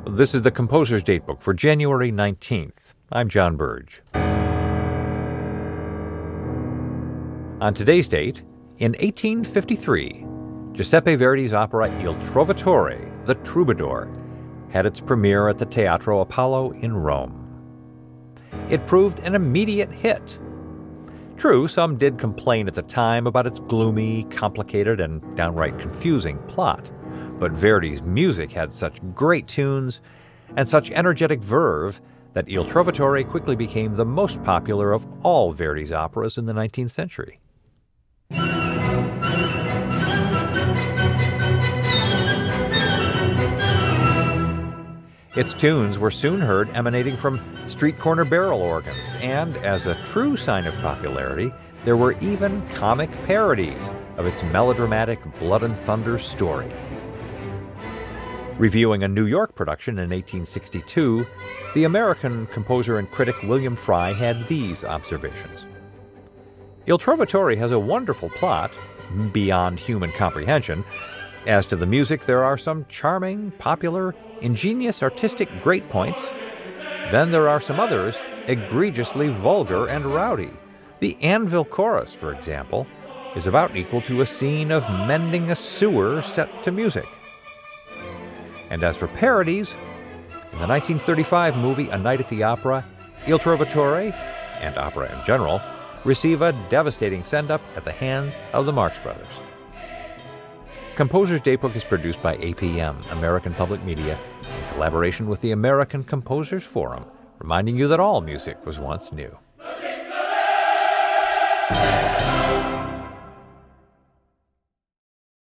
This is the Composer's Datebook for January 19th. I'm John Burge. On today's date, in 1853, Giuseppe Verdi's opera Il Trovatore, The Troubadour, had its premiere at the Teatro Apollo in Rome. It proved an immediate hit. True, some did complain at the time about its gloomy, complicated, and downright confusing plot, but Verdi's music had such great tunes and such energetic verve that Il Trovatore quickly became the most popular of all Verdi's operas in the 19th century. Its tunes were soon heard emanating from street corner barrel organs, and as a true sign of popularity, there were even comic parodies of its melodramatic blood and thunder story. Reviewing a New York production in 1862, the American composer and critic William Fry had these observations. Il Trovatore has a wonderful plot, beyond human comprehension. As to the music, there are some charming, popular, ingenious artistic great points. Then there are some others egregiously vulgar and rowdy. The Anvil Chorus, for example, is about equal to a scene of mending a sewer set to music. And as for parodies, in the 1935 movie A Night at the Opera, Il Trovatore, and opera in general, receive a devastating send-up at the hands of the Marx Brothers. Composer's Datebook is produced by APM, American Public Media, in collaboration with the American Composers Forum, reminding you that all music was once new.